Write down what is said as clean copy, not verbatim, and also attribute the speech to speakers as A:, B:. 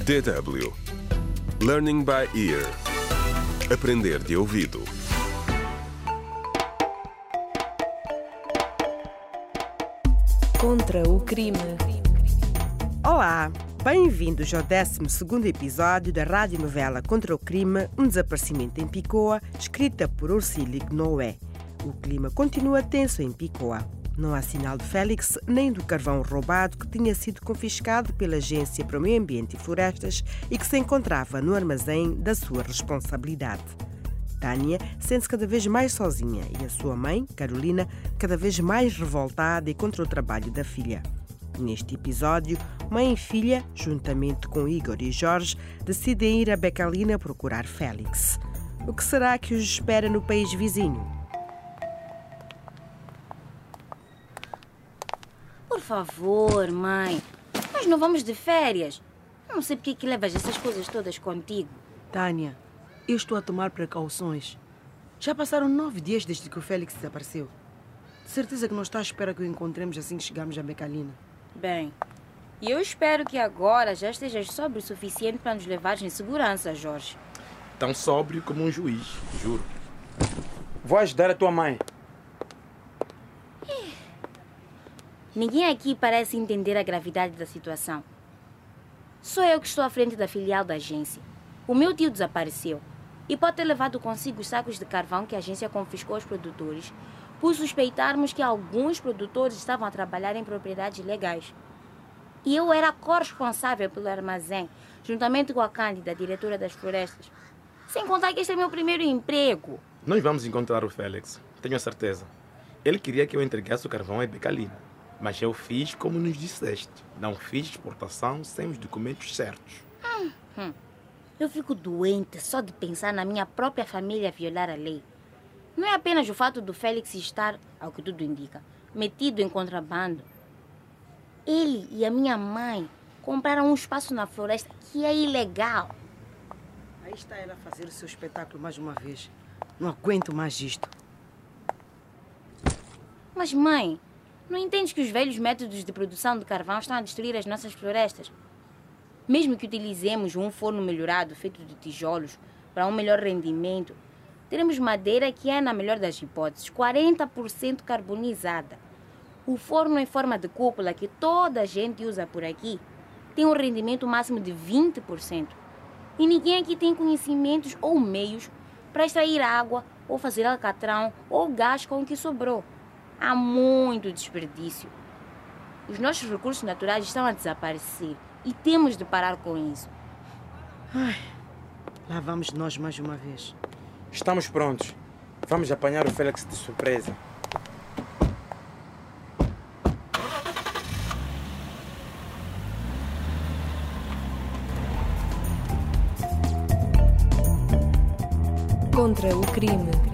A: DW Learning by Ear. Aprender de ouvido.
B: Contra o crime.
C: Olá, bem-vindos ao 12º episódio da radionovela Contra o Crime, um desaparecimento em Picoa, escrita por Ursílio Noé. O clima continua tenso em Picoa. Não há sinal de Félix nem do carvão roubado que tinha sido confiscado pela Agência para o Meio Ambiente e Florestas e que se encontrava no armazém da sua responsabilidade. Tânia sente-se cada vez mais sozinha e a sua mãe, Carolina, cada vez mais revoltada e contra o trabalho da filha. Neste episódio, mãe e filha, juntamente com Igor e Jorge, decidem ir a Becalina procurar Félix. O que será que os espera no país vizinho?
D: Por favor, mãe. Nós não vamos de férias. Não sei porque que levas essas coisas todas contigo.
E: Tânia, eu estou a tomar precauções. Já passaram 9 dias desde que o Félix desapareceu. De certeza que não está à espera que o encontremos assim que chegarmos a Becalina.
D: Bem, e eu espero que agora já estejas sóbrio o suficiente para nos levares em segurança, Jorge.
F: Tão sóbrio como um juiz, juro.
G: Vou ajudar a tua mãe.
D: Ninguém aqui parece entender a gravidade da situação. Sou eu que estou à frente da filial da agência. O meu tio desapareceu e pode ter levado consigo os sacos de carvão que a agência confiscou aos produtores, por suspeitarmos que alguns produtores estavam a trabalhar em propriedades ilegais. E eu era corresponsável pelo armazém, juntamente com a Cândida, diretora das florestas. Sem contar que este é meu primeiro emprego.
F: Nós vamos encontrar o Félix, tenho a certeza. Ele queria que eu entregasse o carvão a Becalina. Mas eu fiz como nos disseste. Não fiz exportação sem os documentos certos.
D: Eu fico doente só de pensar na minha própria família violar a lei. Não é apenas o fato do Félix estar, ao que tudo indica, metido em contrabando. Ele e a minha mãe compraram um espaço na floresta que é ilegal.
E: Aí está ela a fazer o seu espetáculo mais uma vez. Não aguento mais isto.
D: Mas, mãe, não entende que os velhos métodos de produção de carvão estão a destruir as nossas florestas? Mesmo que utilizemos um forno melhorado feito de tijolos para um melhor rendimento, teremos madeira que é, na melhor das hipóteses, 40% carbonizada. O forno em forma de cúpula que toda a gente usa por aqui tem um rendimento máximo de 20%. E ninguém aqui tem conhecimentos ou meios para extrair água ou fazer alcatrão ou gás com o que sobrou. Há muito desperdício. Os nossos recursos naturais estão a desaparecer e temos de parar com isso.
E: Lá vamos nós mais uma vez.
G: Estamos prontos. Vamos apanhar o Félix de surpresa.
B: Contra o crime.